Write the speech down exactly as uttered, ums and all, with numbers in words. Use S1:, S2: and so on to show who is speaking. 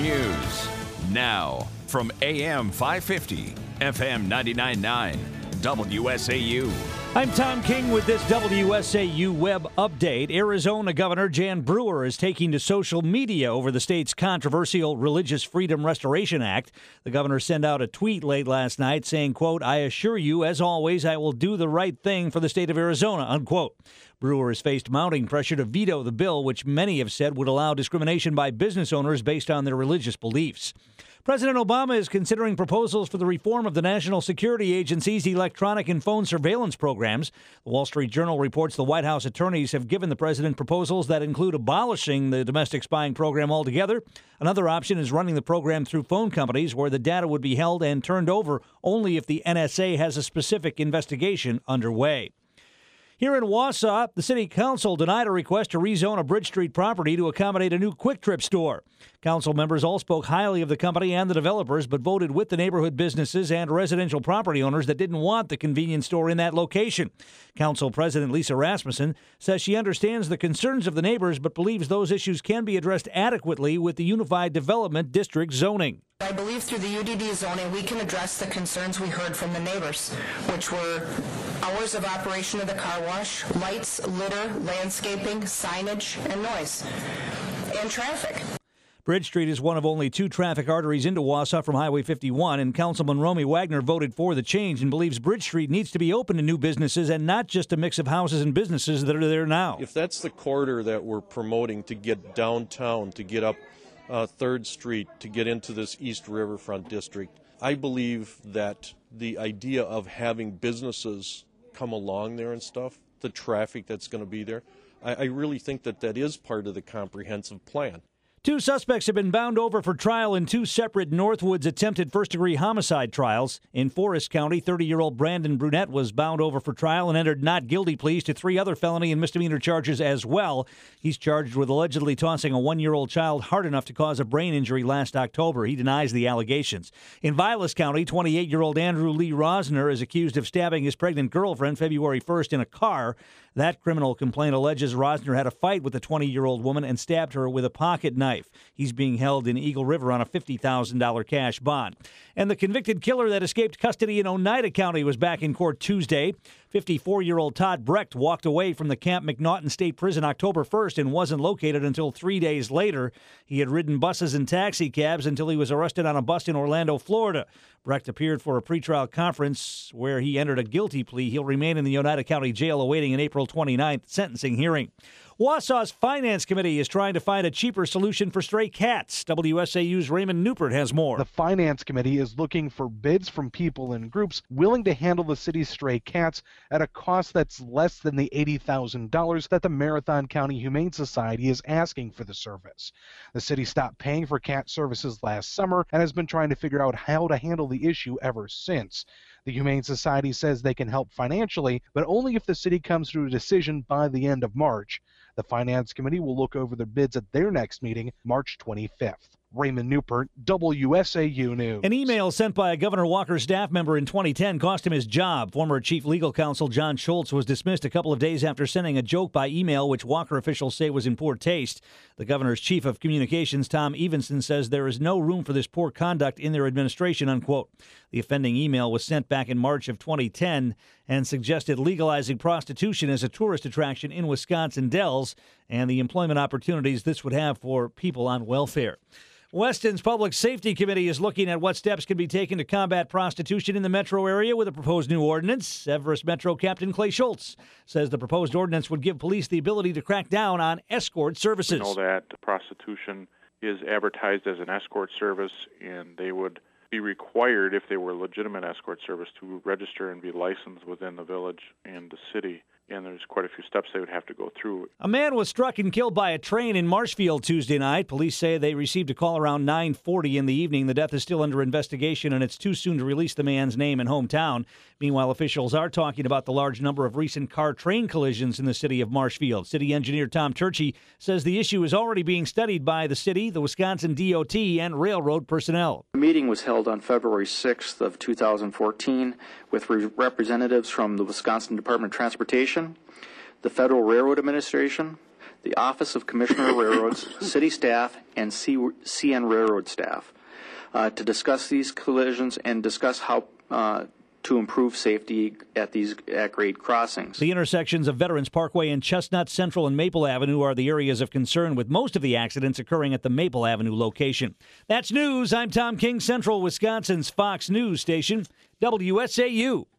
S1: News. Now, from A M five fifty, F M ninety-nine point nine, W S A U.
S2: I'm Tom King with this W S A U web update. Arizona Governor Jan Brewer is taking to social media over the state's controversial Religious Freedom Restoration Act. The governor sent out a tweet late last night saying, quote, "I assure you, as always, I will do the right thing for the state of Arizona," unquote. Brewer has faced mounting pressure to veto the bill, which many have said would allow discrimination by business owners based on their religious beliefs. President Obama is considering proposals for the reform of the National Security Agency's electronic and phone surveillance programs. The Wall Street Journal reports the White House attorneys have given the president proposals that include abolishing the domestic spying program altogether. Another option is running the program through phone companies where the data would be held and turned over only if the N S A has a specific investigation underway. Here in Wausau, the city council denied a request to rezone a Bridge Street property to accommodate a new Quick Trip store. Council members all spoke highly of the company and the developers, but voted with the neighborhood businesses and residential property owners that didn't want the convenience store in that location. Council President Lisa Rasmussen says she understands the concerns of the neighbors, but believes those issues can be addressed adequately with the Unified Development District zoning.
S3: I believe through the U D D zoning, we can address the concerns we heard from the neighbors, which were hours of operation of the car wash, lights, litter, landscaping, signage, and noise, and traffic.
S2: Bridge Street is one of only two traffic arteries into Wausau from Highway fifty-one, and Councilman Romy Wagner voted for the change and believes Bridge Street needs to be open to new businesses and not just a mix of houses and businesses that are there now.
S4: If that's the corridor that we're promoting to get downtown, to get up uh, third Street, to get into this East Riverfront district, I believe that the idea of having businesses come along there and stuff, the traffic that's going to be there, I, I really think that that is part of the comprehensive plan.
S2: Two suspects have been bound over for trial in two separate Northwoods attempted first-degree homicide trials. In Forest County, thirty-year-old Brandon Brunette was bound over for trial and entered not guilty pleas to three other felony and misdemeanor charges as well. He's charged with allegedly tossing a one-year-old child hard enough to cause a brain injury last October. He denies the allegations. In Vilas County, twenty-eight-year-old Andrew Lee Rosner is accused of stabbing his pregnant girlfriend February first in a car. That criminal complaint alleges Rosner had a fight with the twenty-year-old woman and stabbed her with a pocket knife. He's being held in Eagle River on a fifty thousand dollars cash bond. And the convicted killer that escaped custody in Oneida County was back in court Tuesday. fifty-four-year-old Todd Brecht walked away from the Camp McNaughton State Prison October first and wasn't located until three days later. He had ridden buses and taxi cabs until he was arrested on a bus in Orlando, Florida. Brecht appeared for a pretrial conference where he entered a guilty plea. He'll remain in the Oneida County Jail awaiting an April twenty-ninth sentencing hearing. Wausau's Finance Committee is trying to find a cheaper solution for stray cats. W S A U's Raymond Newport has more.
S5: The Finance Committee is looking for bids from people and groups willing to handle the city's stray cats at a cost that's less than the eighty thousand dollars that the Marathon County Humane Society is asking for the service. The city stopped paying for cat services last summer and has been trying to figure out how to handle the issue ever since. The Humane Society says they can help financially, but only if the city comes to a decision by the end of March. The Finance Committee will look over the bids at their next meeting, March twenty-fifth. Raymond Newport, W S A U News.
S2: An email sent by a Governor Walker staff member in twenty ten cost him his job. Former Chief Legal Counsel John Schultz was dismissed a couple of days after sending a joke by email, which Walker officials say was in poor taste. The governor's chief of communications, Tom Evenson, says there is no room for this poor conduct in their administration, unquote. The offending email was sent back in March of twenty ten and suggested legalizing prostitution as a tourist attraction in Wisconsin Dells and the employment opportunities this would have for people on welfare. Weston's Public Safety Committee is looking at what steps can be taken to combat prostitution in the metro area with a proposed new ordinance. Everest Metro Captain Clay Schultz says the proposed ordinance would give police the ability to crack down on escort services.
S6: We know that prostitution is advertised as an escort service, and they would be required, if they were legitimate escort service, to register and be licensed within the village and the city. And there's quite a few steps they would have to go through.
S2: A man was struck and killed by a train in Marshfield Tuesday night. Police say they received a call around nine forty in the evening. The death is still under investigation, and it's too soon to release the man's name and hometown. Meanwhile, officials are talking about the large number of recent car-train collisions in the city of Marshfield. City engineer Tom Turchie says the issue is already being studied by the city, the Wisconsin D O T, and railroad personnel.
S7: The meeting was held on February sixth of two thousand fourteen with re- representatives from the Wisconsin Department of Transportation, the Federal Railroad Administration, the Office of Commissioner of Railroads, city staff, and C N Railroad staff uh, to discuss these collisions and discuss how uh, to improve safety at these at-grade crossings.
S2: The intersections of Veterans Parkway and Chestnut Central and Maple Avenue are the areas of concern, with most of the accidents occurring at the Maple Avenue location. That's news. I'm Tom King, Central Wisconsin's Fox News Station, W S A U.